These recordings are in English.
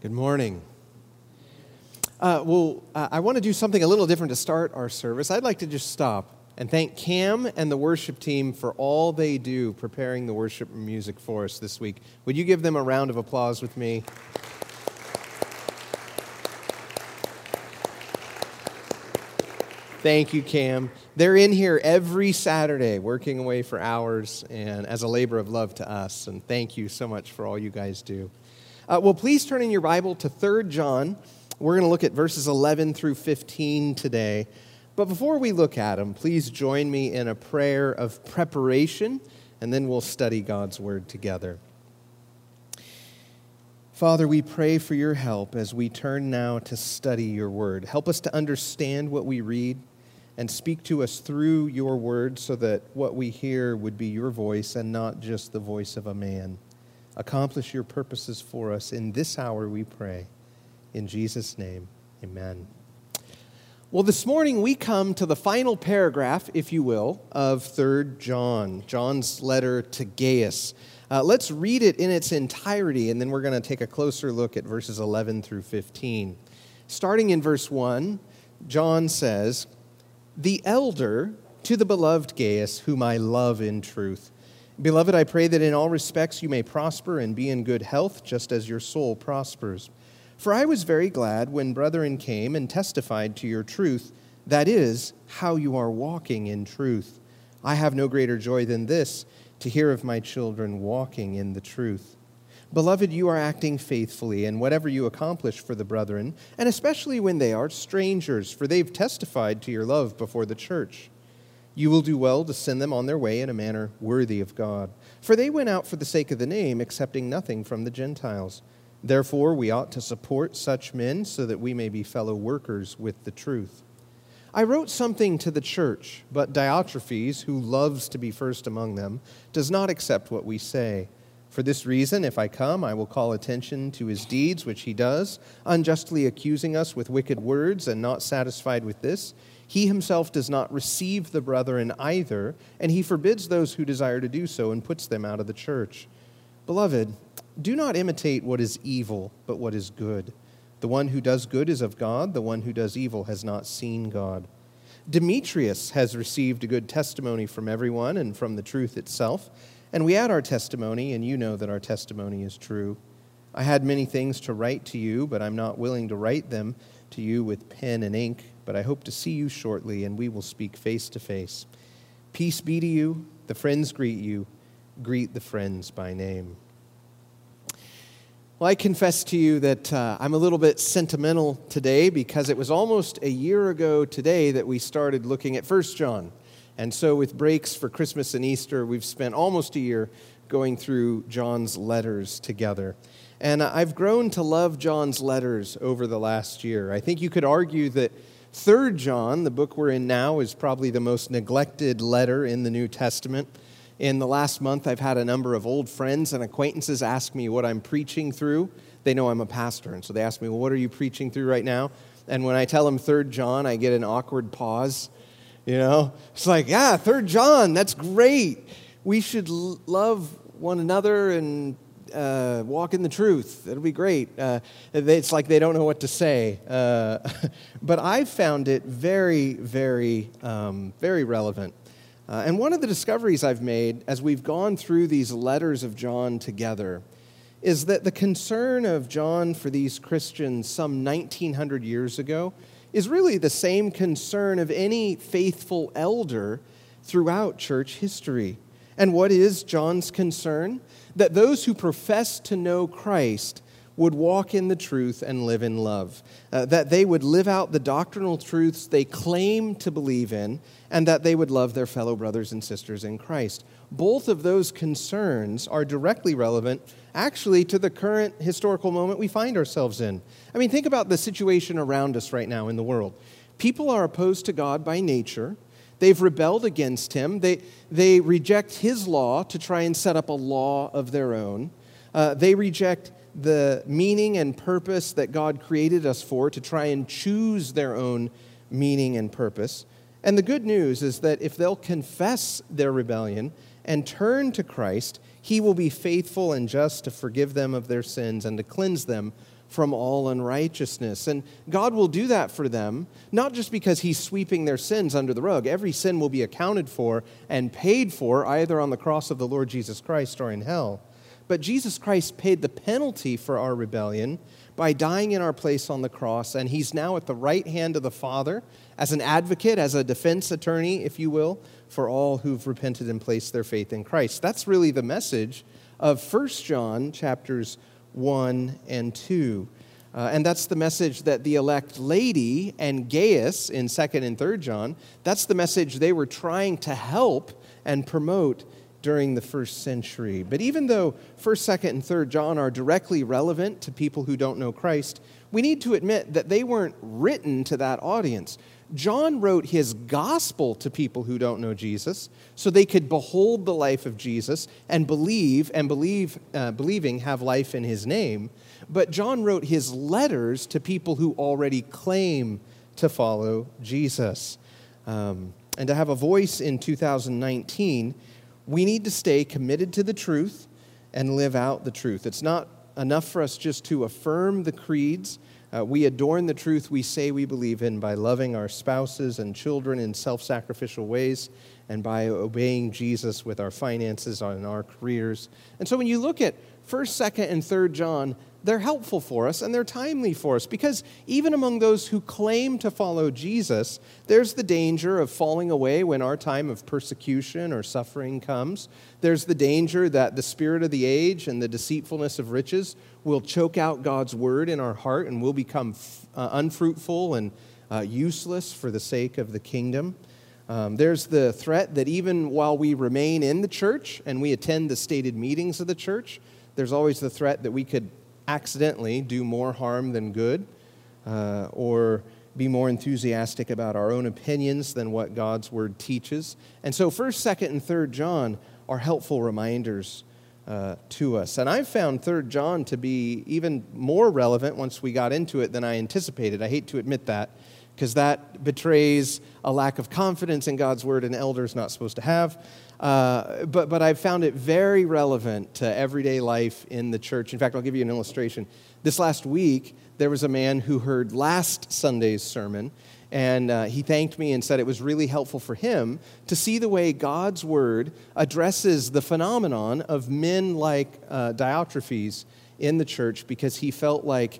Good morning. I want to do something a little different to start our service. I'd like to just stop and thank Cam and the worship team for all they do preparing the worship music for us this week. Would you give them a round of applause with me? Thank you, Cam. They're in here every Saturday working away for hours and as a labor of love to us. And thank you so much for all you guys do. Please turn in your Bible to 3 John. We're going to look at verses 11 through 15 today. But before we look at them, please join me in a prayer of preparation, and then we'll study God's Word together. Father, we pray for your help as we turn now to study your Word. Help us to understand what we read and speak to us through your Word so that what we hear would be your voice and not just the voice of a man. Accomplish your purposes for us in this hour, we pray. In Jesus' name, amen. Well, this morning we come to the final paragraph, if you will, of 3 John, John's letter to Gaius. Let's read it in its entirety, and then we're going to take a closer look at verses 11 through 15. Starting in verse 1, John says, "The elder to the beloved Gaius, whom I love in truth. Beloved, I pray that in all respects you may prosper and be in good health, just as your soul prospers. For I was very glad when brethren came and testified to your truth, that is, how you are walking in truth. I have no greater joy than this, to hear of my children walking in the truth. Beloved, you are acting faithfully in whatever you accomplish for the brethren, and especially when they are strangers, for they've testified to your love before the church. You will do well to send them on their way in a manner worthy of God. For they went out for the sake of the name, accepting nothing from the Gentiles. Therefore, we ought to support such men so that we may be fellow workers with the truth. I wrote something to the church, but Diotrephes, who loves to be first among them, does not accept what we say. For this reason, if I come, I will call attention to his deeds, which he does, unjustly accusing us with wicked words, and not satisfied with this. He himself does not receive the brethren either, and he forbids those who desire to do so and puts them out of the church. Beloved, do not imitate what is evil, but what is good. The one who does good is of God, the one who does evil has not seen God. Demetrius has received a good testimony from everyone and from the truth itself, and we add our testimony, and you know that our testimony is true. I had many things to write to you, but I'm not willing to write them to you with pen and ink, but I hope to see you shortly, and we will speak face to face. Peace be to you. The friends greet you. Greet the friends by name." Well, I confess to you that I'm a little bit sentimental today because it was almost a year ago today that we started looking at 1 John. And so with breaks for Christmas and Easter, we've spent almost a year going through John's letters together. And I've grown to love John's letters over the last year. I think you could argue that 3 John, the book we're in now, is probably the most neglected letter in the New Testament. In the last month, I've had a number of old friends and acquaintances ask me what I'm preaching through. They know I'm a pastor, and so they ask me, well, what are you preaching through right now? And when I tell them 3 John, I get an awkward pause. You know, it's like, yeah, 3 John, that's great. We should love one another and walk in the truth. It'll be great. It's like they don't know what to say. But I've found it very, very, very relevant. And one of the discoveries I've made as we've gone through these letters of John together is that the concern of John for these Christians some 1900 years ago is really the same concern of any faithful elder throughout church history. And what is John's concern? That those who profess to know Christ would walk in the truth and live in love. That they would live out the doctrinal truths they claim to believe in, and that they would love their fellow brothers and sisters in Christ. Both of those concerns are directly relevant, actually, to the current historical moment we find ourselves in. I mean, think about the situation around us right now in the world. People are opposed to God by nature. They've rebelled against him. They reject his law to try and set up a law of their own. They reject the meaning and purpose that God created us for to try and choose their own meaning and purpose. And the good news is that if they'll confess their rebellion and turn to Christ, he will be faithful and just to forgive them of their sins and to cleanse them from all unrighteousness. And God will do that for them, not just because he's sweeping their sins under the rug. Every sin will be accounted for and paid for either on the cross of the Lord Jesus Christ or in hell. But Jesus Christ paid the penalty for our rebellion by dying in our place on the cross, and he's now at the right hand of the Father as an advocate, as a defense attorney, if you will, for all who've repented and placed their faith in Christ. That's really the message of 1 John chapters 1 and 2. And that's the message that the elect lady and Gaius in 2nd and 3rd John, that's the message they were trying to help and promote during the first century. But even though 1st, 2nd, and 3rd John are directly relevant to people who don't know Christ, we need to admit that they weren't written to that audience. John wrote his gospel to people who don't know Jesus so they could behold the life of Jesus and believing have life in his name. But John wrote his letters to people who already claim to follow Jesus. And to have a voice in 2019, we need to stay committed to the truth and live out the truth. It's not enough for us just to affirm the creeds. We adorn the truth we say we believe in by loving our spouses and children in self-sacrificial ways and by obeying Jesus with our finances and our careers. And so when you look at 1st, 2nd, and 3rd John, they're helpful for us and they're timely for us because even among those who claim to follow Jesus, there's the danger of falling away when our time of persecution or suffering comes. There's the danger that the spirit of the age and the deceitfulness of riches will choke out God's word in our heart and we'll become unfruitful and useless for the sake of the kingdom. There's the threat that even while we remain in the church and we attend the stated meetings of the church, there's always the threat that we could accidentally do more harm than good, or be more enthusiastic about our own opinions than what God's word teaches. And so 1st, 2nd, and 3rd John are helpful reminders to us. And I've found 3rd John to be even more relevant once we got into it than I anticipated. I hate to admit that, because that betrays a lack of confidence in God's word an elder's not supposed to have. But I've found it very relevant to everyday life in the church. In fact, I'll give you an illustration. This last week, there was a man who heard last Sunday's sermon, and he thanked me and said it was really helpful for him to see the way God's word addresses the phenomenon of men like Diotrephes in the church, because he felt like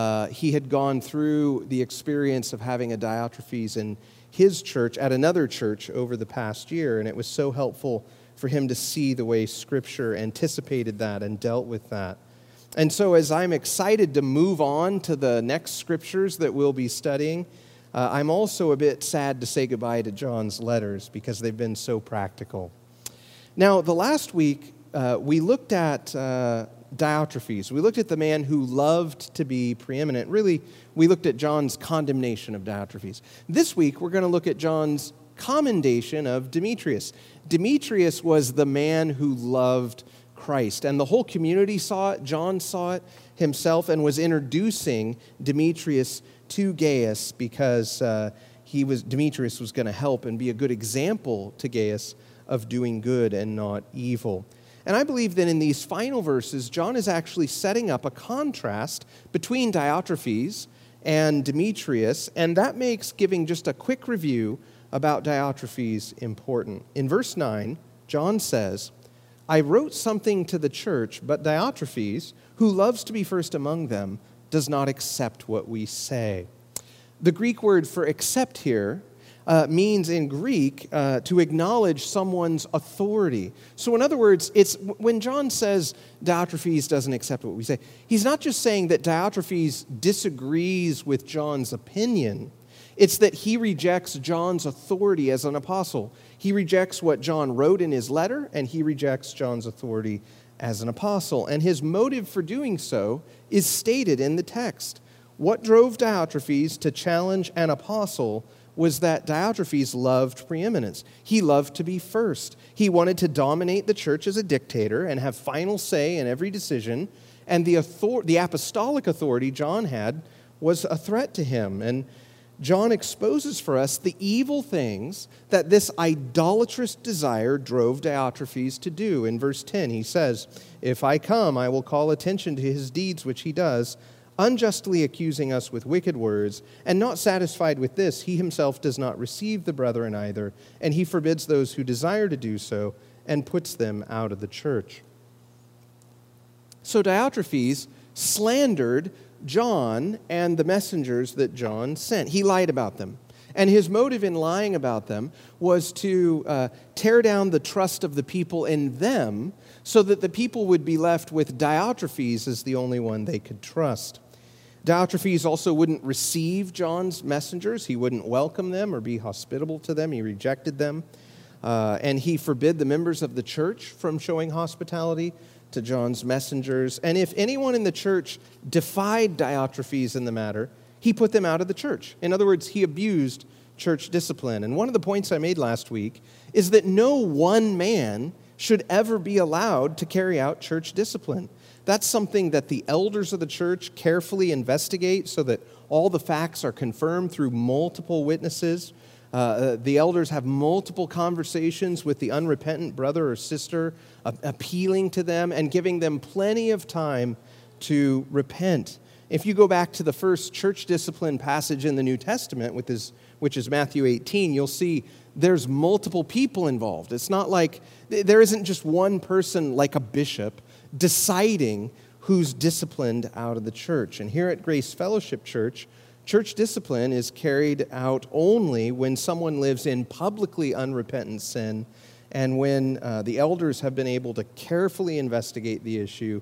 he had gone through the experience of having a Diotrephes in his church at another church over the past year, and it was so helpful for him to see the way Scripture anticipated that and dealt with that. And so as I'm excited to move on to the next scriptures that we'll be studying, I'm also a bit sad to say goodbye to John's letters because they've been so practical. Now, the last week, we looked at Diotrephes. We looked at the man who loved to be preeminent. Really, we looked at John's condemnation of Diotrephes. This week, we're going to look at John's commendation of Demetrius. Demetrius was the man who loved Christ, and the whole community saw it. John saw it himself and was introducing Demetrius to Gaius because Demetrius was going to help and be a good example to Gaius of doing good and not evil. And I believe that in these final verses, John is actually setting up a contrast between Diotrephes and Demetrius, and that makes giving just a quick review about Diotrephes important. In verse 9, John says, "I wrote something to the church, but Diotrephes, who loves to be first among them, does not accept what we say." The Greek word for accept here means in Greek to acknowledge someone's authority. So in other words, it's when John says Diotrephes doesn't accept what we say, he's not just saying that Diotrephes disagrees with John's opinion. It's that he rejects John's authority as an apostle. He rejects what John wrote in his letter, and he rejects John's authority as an apostle. And his motive for doing so is stated in the text. What drove Diotrephes to challenge an apostle was that Diotrephes loved preeminence. He loved to be first. He wanted to dominate the church as a dictator and have final say in every decision. And the apostolic authority John had was a threat to him. And John exposes for us the evil things that this idolatrous desire drove Diotrephes to do. In verse 10, he says, "If I come, I will call attention to his deeds which he does, unjustly accusing us with wicked words, and not satisfied with this, he himself does not receive the brethren either, and he forbids those who desire to do so, and puts them out of the church." So Diotrephes slandered John and the messengers that John sent. He lied about them. And his motive in lying about them was to tear down the trust of the people in them so that the people would be left with Diotrephes as the only one they could trust. Diotrephes also wouldn't receive John's messengers. He wouldn't welcome them or be hospitable to them. He rejected them. And he forbid the members of the church from showing hospitality to John's messengers. And if anyone in the church defied Diotrephes in the matter, he put them out of the church. In other words, he abused church discipline. And one of the points I made last week is that no one man should ever be allowed to carry out church discipline. That's something that the elders of the church carefully investigate so that all the facts are confirmed through multiple witnesses. The elders have multiple conversations with the unrepentant brother or sister, appealing to them and giving them plenty of time to repent. If you go back to the first church discipline passage in the New Testament, which is Matthew 18, you'll see there's multiple people involved. It's not like there isn't just one person like a bishop deciding who's disciplined out of the church. And here at Grace Fellowship Church, church discipline is carried out only when someone lives in publicly unrepentant sin and when the elders have been able to carefully investigate the issue,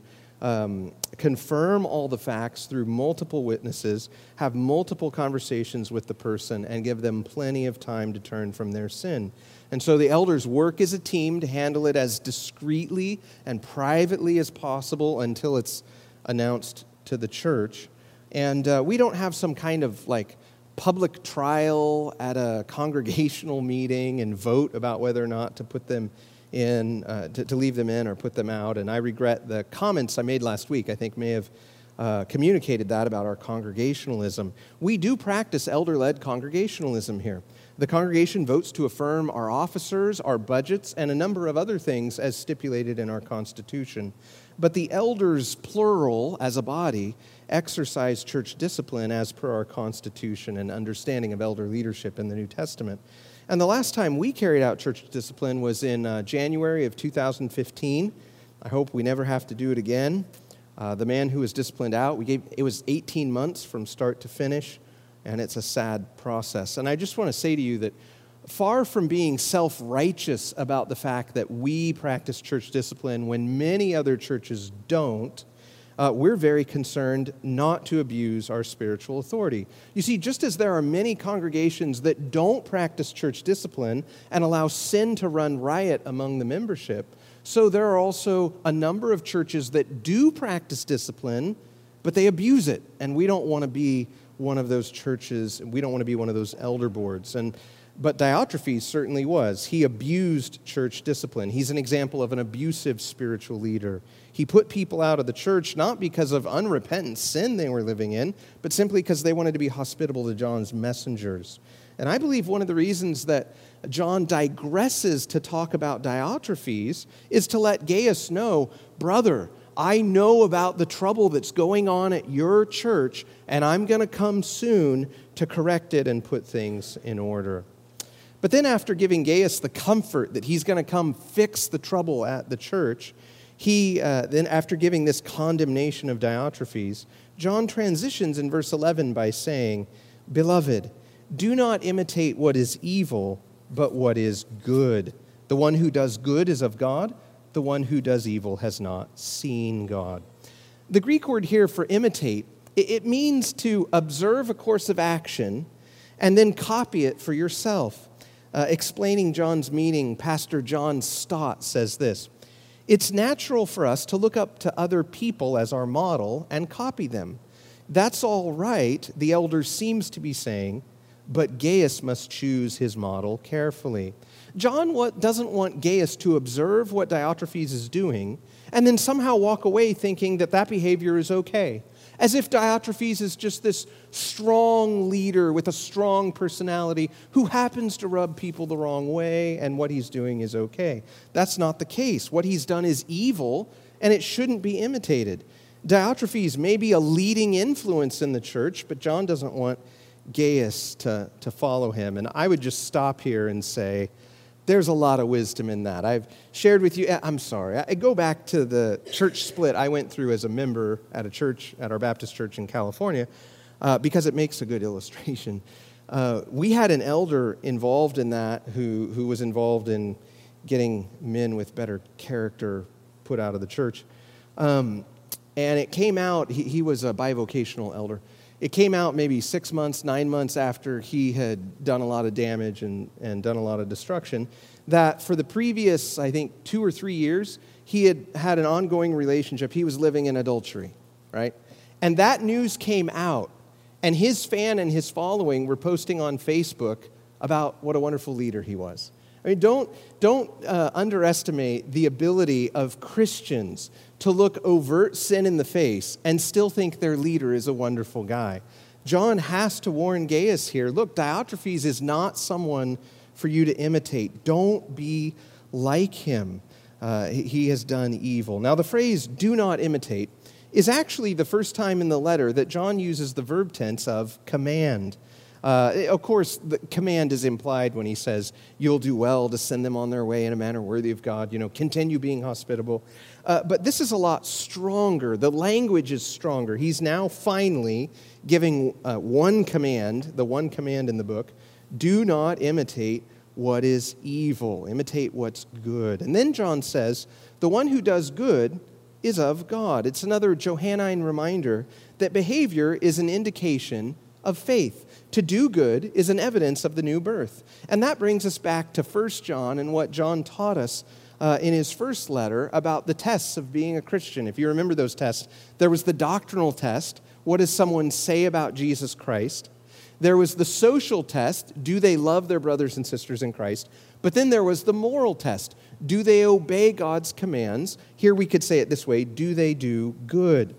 confirm all the facts through multiple witnesses, have multiple conversations with the person, and give them plenty of time to turn from their sin. And so the elders work as a team to handle it as discreetly and privately as possible until it's announced to the church. And we don't have some kind of like public trial at a congregational meeting and vote about whether or not to put them in, to leave them in or put them out. And I regret the comments I made last week, I think may have communicated that about our congregationalism. We do practice elder-led congregationalism here. The congregation votes to affirm our officers, our budgets, and a number of other things as stipulated in our Constitution. But the elders, plural, as a body, exercise church discipline as per our Constitution and understanding of elder leadership in the New Testament. And the last time we carried out church discipline was in January of 2015. I hope we never have to do it again. The man who was disciplined out, it was 18 months from start to finish, and it's a sad process. And I just want to say to you that far from being self-righteous about the fact that we practice church discipline when many other churches don't, we're very concerned not to abuse our spiritual authority. You see, just as there are many congregations that don't practice church discipline and allow sin to run riot among the membership, so there are also a number of churches that do practice discipline, but they abuse it. And we don't want to be one of those churches. We don't want to be one of those elder boards. But Diotrephes certainly was. He abused church discipline. He's an example of an abusive spiritual leader. He put people out of the church not because of unrepentant sin they were living in, but simply because they wanted to be hospitable to John's messengers. And I believe one of the reasons that John digresses to talk about Diotrephes is to let Gaius know, brother, I know about the trouble that's going on at your church, and I'm going to come soon to correct it and put things in order. But then after giving Gaius the comfort that he's going to come fix the trouble at the church, then after giving this condemnation of Diotrephes, John transitions in verse 11 by saying, "Beloved, do not imitate what is evil, but what is good. The one who does good is of God. The one who does evil has not seen God." The Greek word here for imitate, it means to observe a course of action and then copy it for yourself. Explaining John's meaning, Pastor John Stott says this: "It's natural for us to look up to other people as our model and copy them. That's all right," the elder seems to be saying, "but Gaius must choose his model carefully." John doesn't want Gaius to observe what Diotrephes is doing and then somehow walk away thinking that behavior is okay. as if Diotrephes is just this strong leader with a strong personality who happens to rub people the wrong way, and what he's doing is okay. That's not the case. What he's done is evil, and it shouldn't be imitated. Diotrephes may be a leading influence in the church, but John doesn't want Gaius to follow him. And I would just stop here and say, there's a lot of wisdom in that. I've shared with you, I'm sorry, I go back to the church split I went through as a member at a church, at our Baptist church in California, because it makes a good illustration. We had an elder involved in that who was involved in getting men with better character put out of the church. And it came out, he was a bivocational elder. It came out maybe 6 months, 9 months after he had done a lot of damage and done a lot of destruction, that for the previous, I think, 2 or 3 years, he had had an ongoing relationship. He was living in adultery, right? And that news came out, and his fan and his following were posting on Facebook about what a wonderful leader he was. I mean, don't underestimate the ability of Christians to look overt sin in the face and still think their leader is a wonderful guy. John has to warn Gaius here, look, Diotrephes is not someone for you to imitate. Don't be like him. He has done evil. Now, the phrase, do not imitate, is actually the first time in the letter that John uses the verb tense of command. Of course, the command is implied when he says, you'll do well to send them on their way in a manner worthy of God, continue being hospitable. But this is a lot stronger. The language is stronger. He's now finally giving one command, the one command in the book, do not imitate what is evil. Imitate what's good. And then John says, the one who does good is of God. It's another Johannine reminder that behavior is an indication of faith. To do good is an evidence of the new birth. And that brings us back to 1 John and what John taught us in his first letter about the tests of being a Christian. If you remember those tests, there was the doctrinal test. What does someone say about Jesus Christ? There was the social test. Do they love their brothers and sisters in Christ? But then there was the moral test. Do they obey God's commands? Here we could say it this way. Do they do good?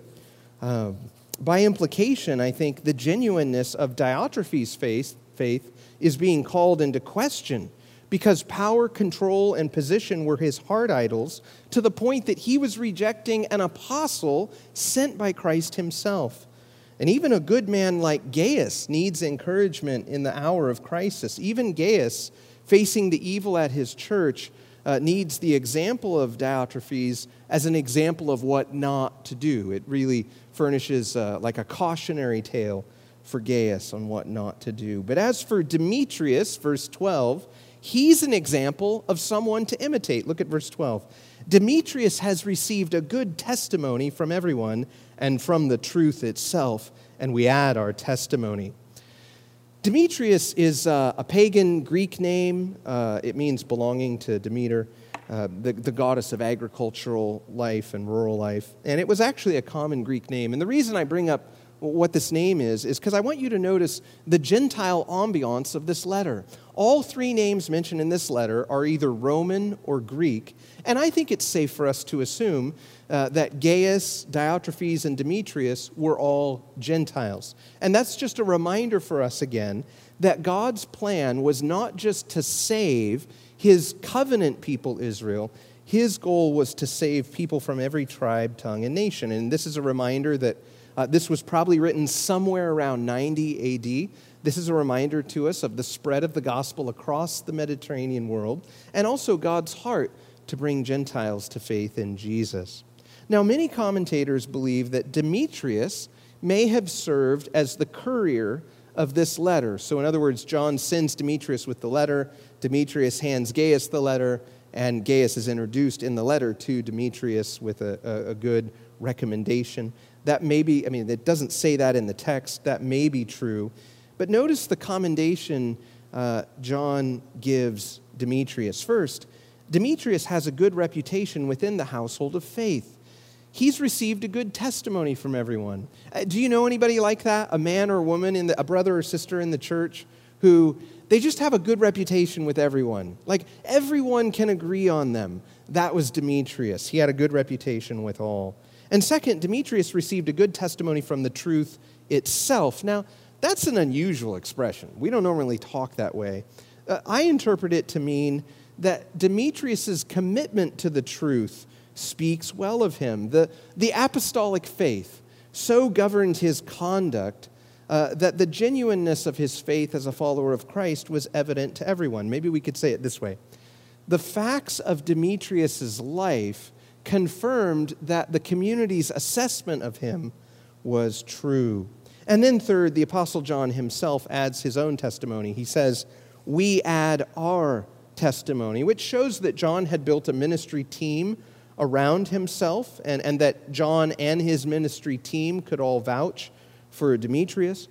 By implication, I think the genuineness of Diotrephes' faith is being called into question because power, control, and position were his heart idols to the point that he was rejecting an apostle sent by Christ himself. And even a good man like Gaius needs encouragement in the hour of crisis. Even Gaius, facing the evil at his church, needs the example of Diotrephes as an example of what not to do. It really furnishes like a cautionary tale for Gaius on what not to do. But as for Demetrius, verse 12, he's an example of someone to imitate. Look at verse 12. Demetrius has received a good testimony from everyone and from the truth itself, and we add our testimony. Demetrius is a pagan Greek name. It means belonging to Demeter, the goddess of agricultural life and rural life. And it was actually a common Greek name. And the reason I bring up what this name is because I want you to notice the Gentile ambiance of this letter. All three names mentioned in this letter are either Roman or Greek. And I think it's safe for us to assume that Gaius, Diotrephes, and Demetrius were all Gentiles. And that's just a reminder for us again that God's plan was not just to save his covenant people Israel. His goal was to save people from every tribe, tongue, and nation. And this is a reminder that this was probably written somewhere around 90 A.D. This is a reminder to us of the spread of the gospel across the Mediterranean world and also God's heart to bring Gentiles to faith in Jesus. Now, many commentators believe that Demetrius may have served as the courier of this letter. So, in other words, John sends Demetrius with the letter, Demetrius hands Gaius the letter, and Gaius is introduced in the letter to Demetrius with a good recommendation. That may be, it doesn't say that in the text. That may be true. But notice the commendation John gives Demetrius. First, Demetrius has a good reputation within the household of faith. He's received a good testimony from everyone. Do you know anybody like that? A man or a woman, a brother or sister in the church who they just have a good reputation with everyone. Like everyone can agree on them. That was Demetrius. He had a good reputation with all. And second, Demetrius received a good testimony from the truth itself. Now, that's an unusual expression. We don't normally talk that way. I interpret it to mean that Demetrius' commitment to the truth speaks well of him. The apostolic faith so governed his conduct that the genuineness of his faith as a follower of Christ was evident to everyone. Maybe we could say it this way. The facts of Demetrius' life confirmed that the community's assessment of him was true. And then third, the Apostle John himself adds his own testimony. He says, "We add our testimony," which shows that John had built a ministry team around himself and that John and his ministry team could all vouch for Demetrius.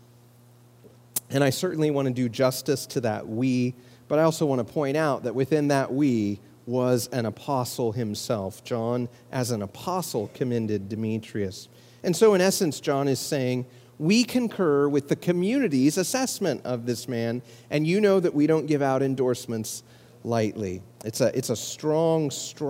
And I certainly want to do justice to that "we," but I also want to point out that within that "we" was an apostle himself. John, as an apostle, commended Demetrius. And so in essence, John is saying, we concur with the community's assessment of this man, and you know that we don't give out endorsements lightly. It's a strong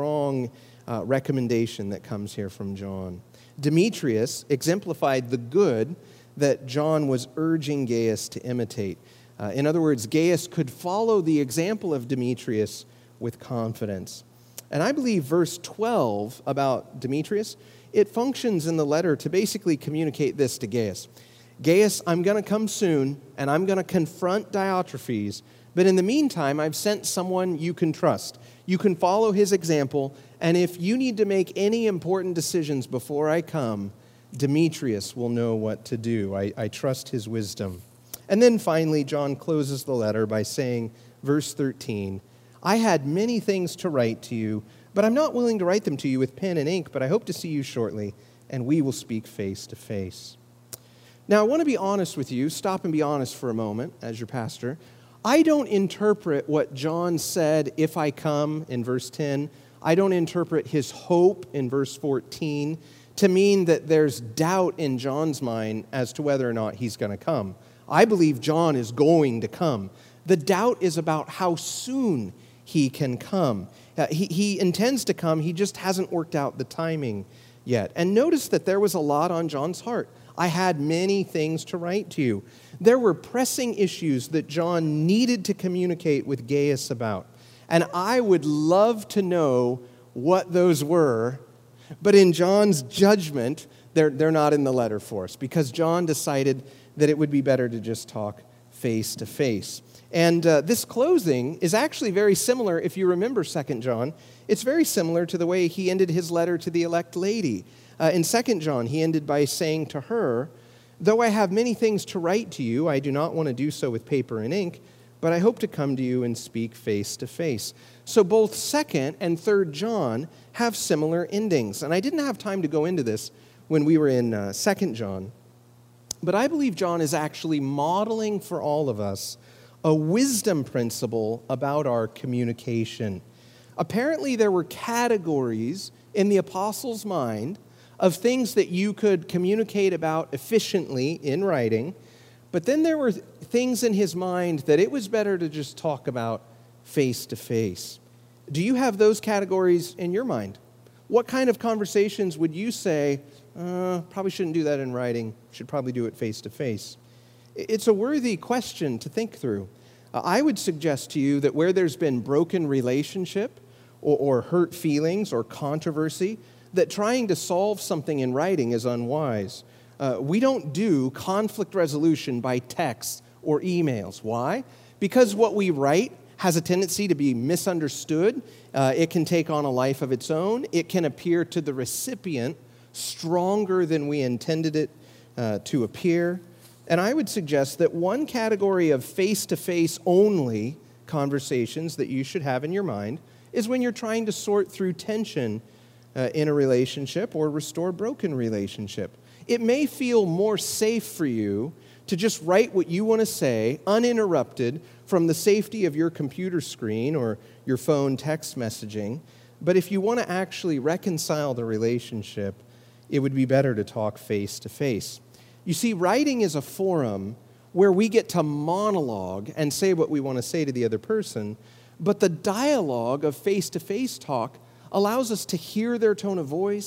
recommendation that comes here from John. Demetrius exemplified the good that John was urging Gaius to imitate. In other words, Gaius could follow the example of Demetrius with confidence. And I believe verse 12 about Demetrius, it functions in the letter to basically communicate this to Gaius. Gaius, I'm going to come soon, and I'm going to confront Diotrephes, but in the meantime, I've sent someone you can trust. You can follow his example, and if you need to make any important decisions before I come, Demetrius will know what to do. I trust his wisdom. And then finally, John closes the letter by saying, verse 13, I had many things to write to you, but I'm not willing to write them to you with pen and ink, but I hope to see you shortly, and we will speak face to face. Now, I want to be honest with you. Stop and be honest for a moment as your pastor. I don't interpret what John said, if I come, in verse 10. I don't interpret his hope in verse 14 to mean that there's doubt in John's mind as to whether or not he's going to come. I believe John is going to come. The doubt is about how soon he can come. He intends to come, he just hasn't worked out the timing yet. And notice that there was a lot on John's heart. I had many things to write to you. There were pressing issues that John needed to communicate with Gaius about. And I would love to know what those were, but in John's judgment, they're not in the letter for us, because John decided that it would be better to just talk face to face. And this closing is actually very similar, if you remember 2 John, it's very similar to the way he ended his letter to the elect lady. In 2 John, he ended by saying to her, though I have many things to write to you, I do not want to do so with paper and ink, but I hope to come to you and speak face to face. So both 2 and 3 John have similar endings. And I didn't have time to go into this when we were in 2 John. But I believe John is actually modeling for all of us a wisdom principle about our communication. Apparently, there were categories in the apostle's mind of things that you could communicate about efficiently in writing, but then there were things in his mind that it was better to just talk about face to face. Do you have those categories in your mind? What kind of conversations would you say, probably shouldn't do that in writing, should probably do it face to face? It's a worthy question to think through. I would suggest to you that where there's been broken relationship or hurt feelings or controversy, that trying to solve something in writing is unwise. We don't do conflict resolution by text or emails. Why? Because what we write has a tendency to be misunderstood. It can take on a life of its own. It can appear to the recipient stronger than we intended it to appear. And I would suggest that one category of face-to-face only conversations that you should have in your mind is when you're trying to sort through tension in a relationship or restore broken relationship. It may feel more safe for you to just write what you want to say uninterrupted from the safety of your computer screen or your phone text messaging. But if you want to actually reconcile the relationship, it would be better to talk face to face. You see, writing is a forum where we get to monologue and say what we want to say to the other person, but the dialogue of face-to-face talk allows us to hear their tone of voice,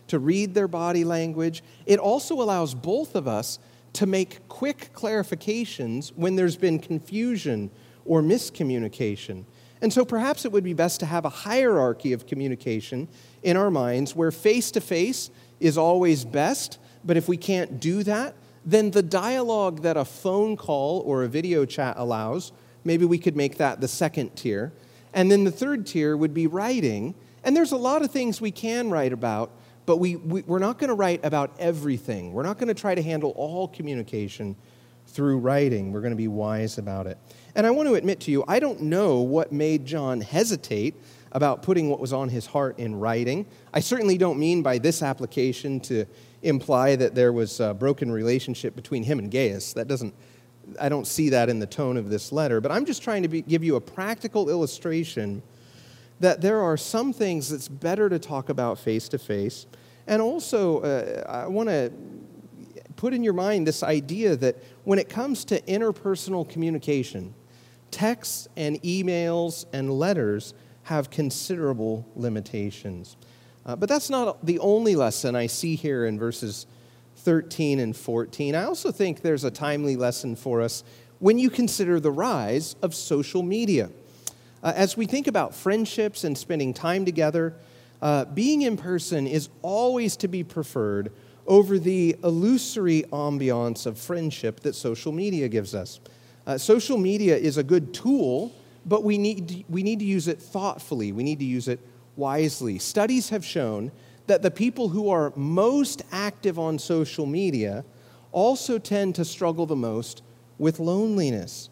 to read their body language. It also allows both of us to make quick clarifications when there's been confusion or miscommunication. And so perhaps it would be best to have a hierarchy of communication in our minds where face-to-face is always best, but if we can't do that, then the dialogue that a phone call or a video chat allows, maybe we could make that the second tier. And then the third tier would be writing. And there's a lot of things we can write about, but we're not going to write about everything. We're not going to try to handle all communication through writing. We're going to be wise about it. And I want to admit to you, I don't know what made John hesitate about putting what was on his heart in writing. I certainly don't mean by this application to imply that there was a broken relationship between him and Gaius. I don't see that in the tone of this letter, but I'm just trying to give you a practical illustration that there are some things that's better to talk about face-to-face. And also, I want to put in your mind this idea that when it comes to interpersonal communication, texts and emails and letters have considerable limitations. But that's not the only lesson I see here in verses 13 and 14. I also think there's a timely lesson for us when you consider the rise of social media. As we think about friendships and spending time together, being in person is always to be preferred over the illusory ambiance of friendship that social media gives us. Social media is a good tool, but we need to use it thoughtfully. We need to use it wisely. Studies have shown that the people who are most active on social media also tend to struggle the most with loneliness.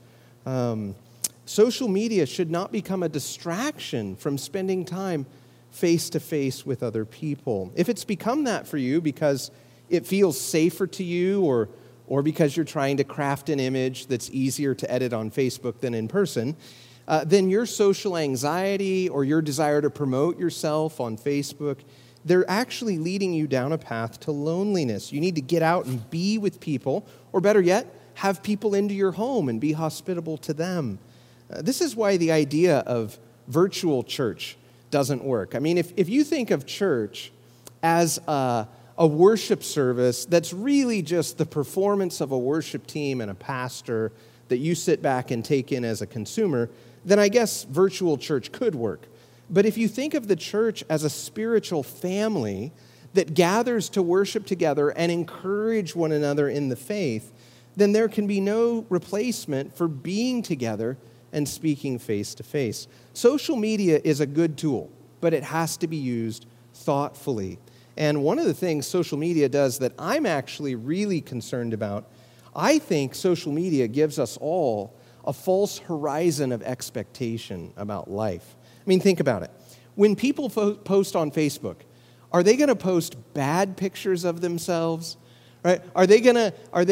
Social media should not become a distraction from spending time face-to-face with other people. If it's become that for you because it feels safer to you or because you're trying to craft an image that's easier to edit on Facebook than in person, then your social anxiety or your desire to promote yourself on Facebook, they're actually leading you down a path to loneliness. You need to get out and be with people, or better yet, have people into your home and be hospitable to them. This is why the idea of virtual church doesn't work. I mean, if you think of church as a worship service that's really just the performance of a worship team and a pastor that you sit back and take in as a consumer, then I guess virtual church could work. But if you think of the church as a spiritual family that gathers to worship together and encourage one another in the faith, then there can be no replacement for being together and speaking face-to-face. Social media is a good tool, but it has to be used thoughtfully. And one of the things social media does that I'm actually really concerned about, I think social media gives us all a false horizon of expectation about life. I mean, think about it. When people post on Facebook, are they going to post bad pictures of themselves? Right? Are they gonna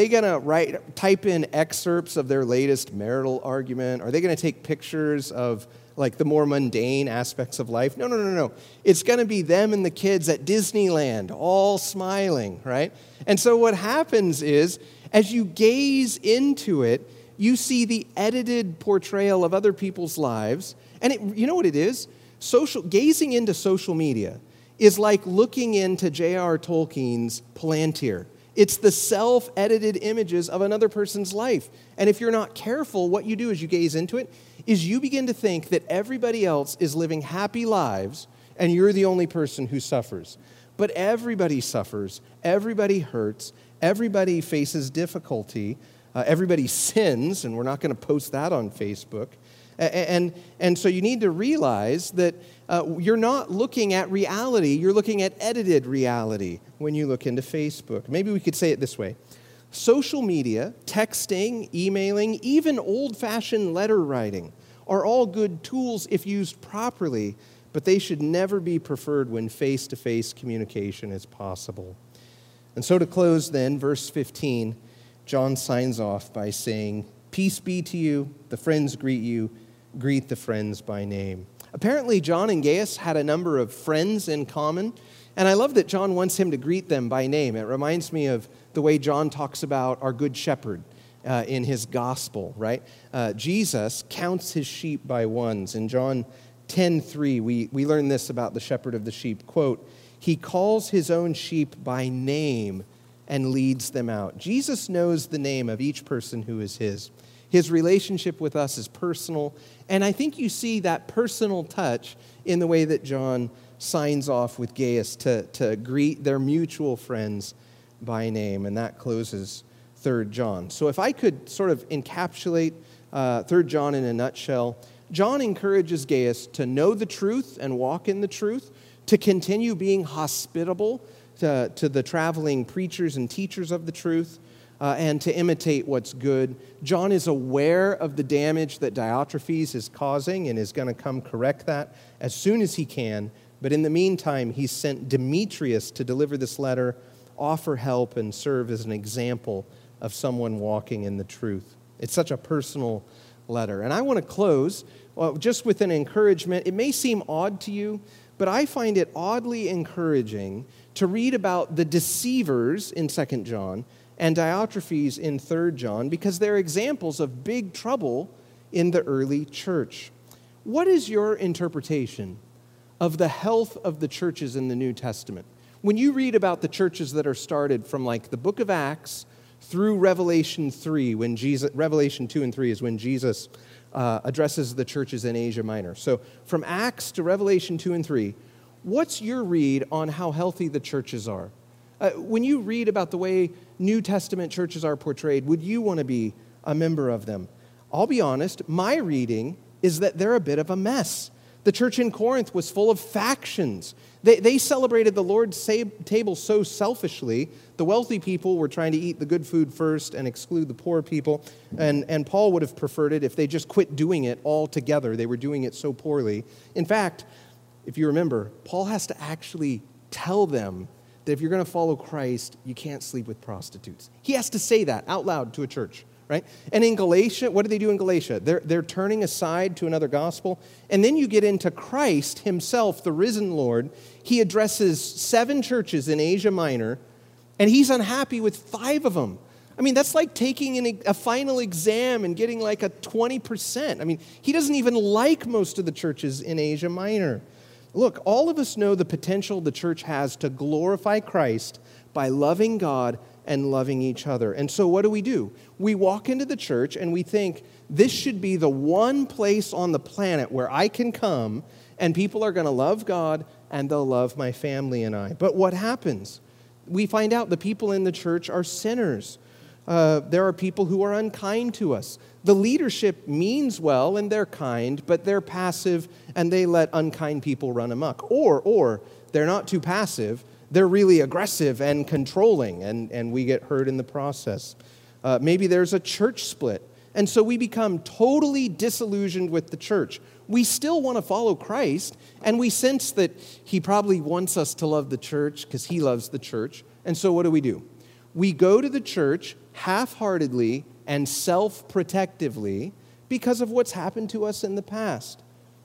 type in excerpts of their latest marital argument? Are they gonna take pictures of like the more mundane aspects of life? No. It's gonna be them and the kids at Disneyland, all smiling, right? And so what happens is, as you gaze into it, you see the edited portrayal of other people's lives, and you know what it is? Gazing into social media is like looking into J.R. Tolkien's Palantir. It's the self-edited images of another person's life. And if you're not careful, what you do as you gaze into it is you begin to think that everybody else is living happy lives and you're the only person who suffers. But everybody suffers, everybody hurts, everybody faces difficulty, everybody sins, and we're not going to post that on Facebook. And so you need to realize that you're not looking at reality, you're looking at edited reality when you look into Facebook. Maybe we could say it this way. Social media, texting, emailing, even old-fashioned letter writing are all good tools if used properly, but they should never be preferred when face-to-face communication is possible. And so to close then, verse 15, John signs off by saying, "Peace be to you, the friends greet you, greet the friends by name." Apparently, John and Gaius had a number of friends in common, and I love that John wants him to greet them by name. It reminds me of the way John talks about our good shepherd in his gospel, right? Jesus counts his sheep by ones. In John 10:3, we learn this about the shepherd of the sheep, quote, He calls his own sheep by name and leads them out. Jesus knows the name of each person who is his. His relationship with us is personal, and I think you see that personal touch in the way that John signs off with Gaius to greet their mutual friends by name, and that closes 3 John. So if I could sort of encapsulate 3 John in a nutshell, John encourages Gaius to know the truth and walk in the truth, to continue being hospitable to the traveling preachers and teachers of the truth, and to imitate what's good. John is aware of the damage that Diotrephes is causing and is going to come correct that as soon as he can. But in the meantime, he's sent Demetrius to deliver this letter, offer help, and serve as an example of someone walking in the truth. It's such a personal letter. And I want to close just with an encouragement. It may seem odd to you, but I find it oddly encouraging to read about the deceivers in 2 John and Diotrephes in 3 John, because they're examples of big trouble in the early church. What is your interpretation of the health of the churches in the New Testament? When you read about the churches that are started from like the book of Acts through Revelation 3, Revelation 2 and 3 is when Jesus addresses the churches in Asia Minor. So from Acts to Revelation 2 and 3, what's your read on how healthy the churches are? When you read about the way New Testament churches are portrayed, would you want to be a member of them? I'll be honest, my reading is that they're a bit of a mess. The church in Corinth was full of factions. They celebrated the Lord's table so selfishly. The wealthy people were trying to eat the good food first and exclude the poor people. And Paul would have preferred it if they just quit doing it altogether. They were doing it so poorly. In fact, if you remember, Paul has to actually tell them that if you're going to follow Christ, you can't sleep with prostitutes. He has to say that out loud to a church, right? And in Galatia, what do they do in Galatia? They're turning aside to another gospel. And then you get into Christ himself, the risen Lord. He addresses 7 churches in Asia Minor, and he's unhappy with 5 of them. I mean, that's like taking a final exam and getting like a 20%. I mean, he doesn't even like most of the churches in Asia Minor. Look, all of us know the potential the church has to glorify Christ by loving God and loving each other. And so what do? We walk into the church and we think, this should be the one place on the planet where I can come and people are going to love God and they'll love my family and I. But what happens? We find out the people in the church are sinners. There are people who are unkind to us. The leadership means well and they're kind, but they're passive and they let unkind people run amok. Or they're not too passive, they're really aggressive and controlling, and we get hurt in the process. Maybe there's a church split, and so we become totally disillusioned with the church. We still want to follow Christ, and we sense that he probably wants us to love the church because he loves the church. And so what do? We go to the church half-heartedly and self-protectively because of what's happened to us in the past.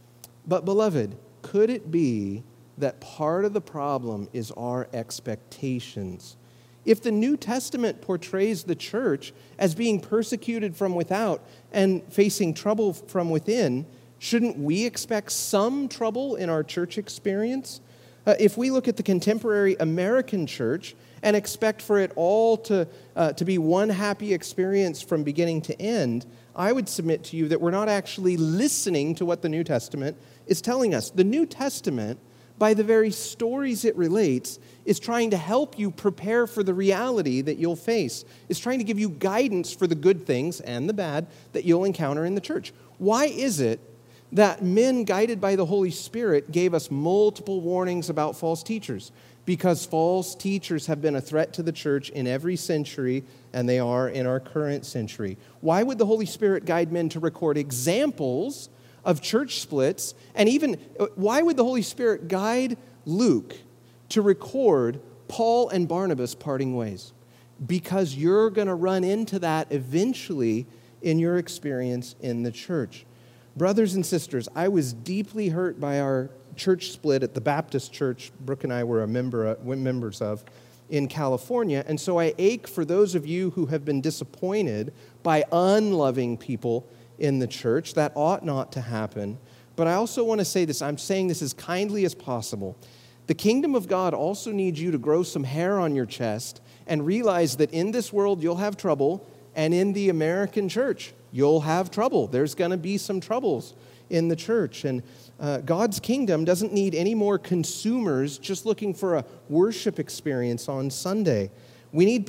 But beloved, could it be that part of the problem is our expectations? If the New Testament portrays the church as being persecuted from without and facing trouble from within, shouldn't we expect some trouble in our church experience? If we look at the contemporary American church and expect for it all to be one happy experience from beginning to end, I would submit to you that we're not actually listening to what the New Testament is telling us. The New Testament, by the very stories it relates, is trying to help you prepare for the reality that you'll face. It's trying to give you guidance for the good things and the bad that you'll encounter in the church. Why is it that men guided by the Holy Spirit gave us multiple warnings about false teachers? Because false teachers have been a threat to the church in every century, and they are in our current century. Why would the Holy Spirit guide men to record examples of church splits? And even, why would the Holy Spirit guide Luke to record Paul and Barnabas parting ways? Because you're going to run into that eventually in your experience in the church. Brothers and sisters, I was deeply hurt by our church split at the Baptist church Brooke and I were members of in California, and so I ache for those of you who have been disappointed by unloving people in the church. That ought not to happen. But I also want to say this, I'm saying this as kindly as possible, The kingdom of God also needs you to grow some hair on your chest and realize that in this world you'll have trouble, and in the American church you'll have trouble. There's going to be some troubles in the church. And God's kingdom doesn't need any more consumers just looking for a worship experience on Sunday. We need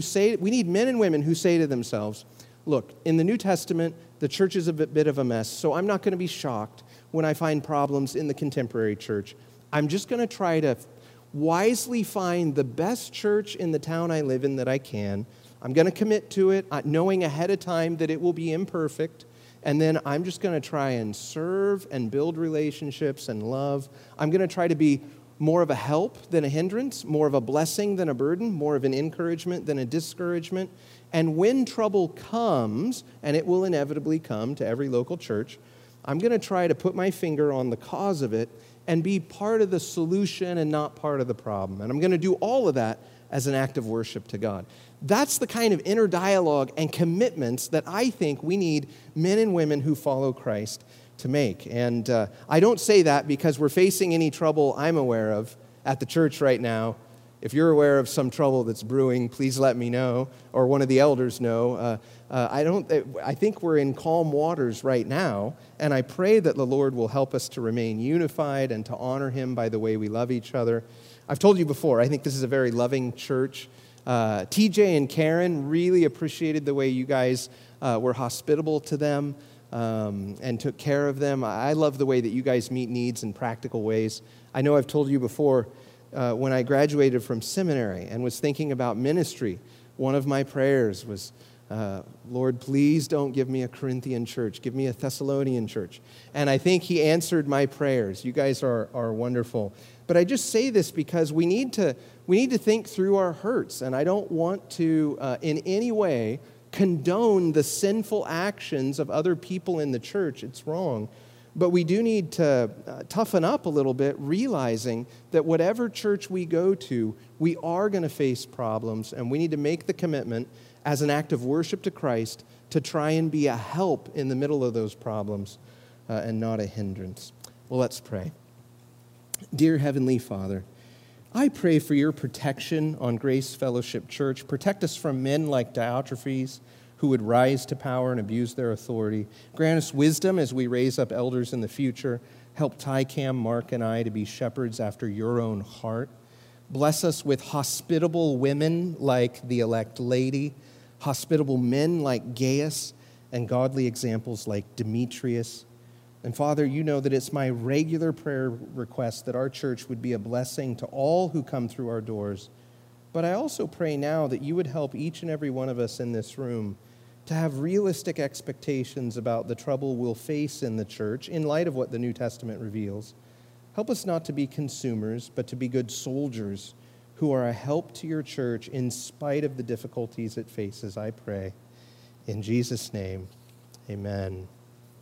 men and women who say to themselves, look, in the New Testament, the church is a bit of a mess, so I'm not going to be shocked when I find problems in the contemporary church. I'm just going to try to wisely find the best church in the town I live in that I can. I'm going to commit to it, knowing ahead of time that it will be imperfect. And then I'm just going to try and serve and build relationships and love. I'm going to try to be more of a help than a hindrance, more of a blessing than a burden, more of an encouragement than a discouragement. And when trouble comes, and it will inevitably come to every local church, I'm going to try to put my finger on the cause of it and be part of the solution and not part of the problem. And I'm going to do all of that as an act of worship to God. That's the kind of inner dialogue and commitments that I think we need men and women who follow Christ to make. And I don't say that because we're facing any trouble I'm aware of at the church right now. If you're aware of some trouble that's brewing, please let me know, or one of the elders know. I think we're in calm waters right now, and I pray that the Lord will help us to remain unified and to honor Him by the way we love each other. I've told you before, I think this is a very loving church. TJ and Karen really appreciated the way you guys were hospitable to them and took care of them. I love the way that you guys meet needs in practical ways. I know I've told you before, when I graduated from seminary and was thinking about ministry, one of my prayers was, Lord, please don't give me a Corinthian church. Give me a Thessalonian church. And I think He answered my prayers. You guys are wonderful. But I just say this because we need to think through our hurts. And I don't want to, in any way, condone the sinful actions of other people in the church. It's wrong. But we do need to toughen up a little bit, realizing that whatever church we go to, we are going to face problems, and we need to make the commitment as an act of worship to Christ to try and be a help in the middle of those problems and not a hindrance. Well, let's pray. Dear Heavenly Father, I pray for your protection on Grace Fellowship Church. Protect us from men like Diotrephes, who would rise to power and abuse their authority. Grant us wisdom as we raise up elders in the future. Help Tycam, Mark, and I to be shepherds after your own heart. Bless us with hospitable women like the elect lady, hospitable men like Gaius, and godly examples like Demetrius. And Father, you know that it's my regular prayer request that our church would be a blessing to all who come through our doors. But I also pray now that you would help each and every one of us in this room to have realistic expectations about the trouble we'll face in the church in light of what the New Testament reveals. Help us not to be consumers, but to be good soldiers who are a help to your church in spite of the difficulties it faces, I pray. In Jesus' name, amen.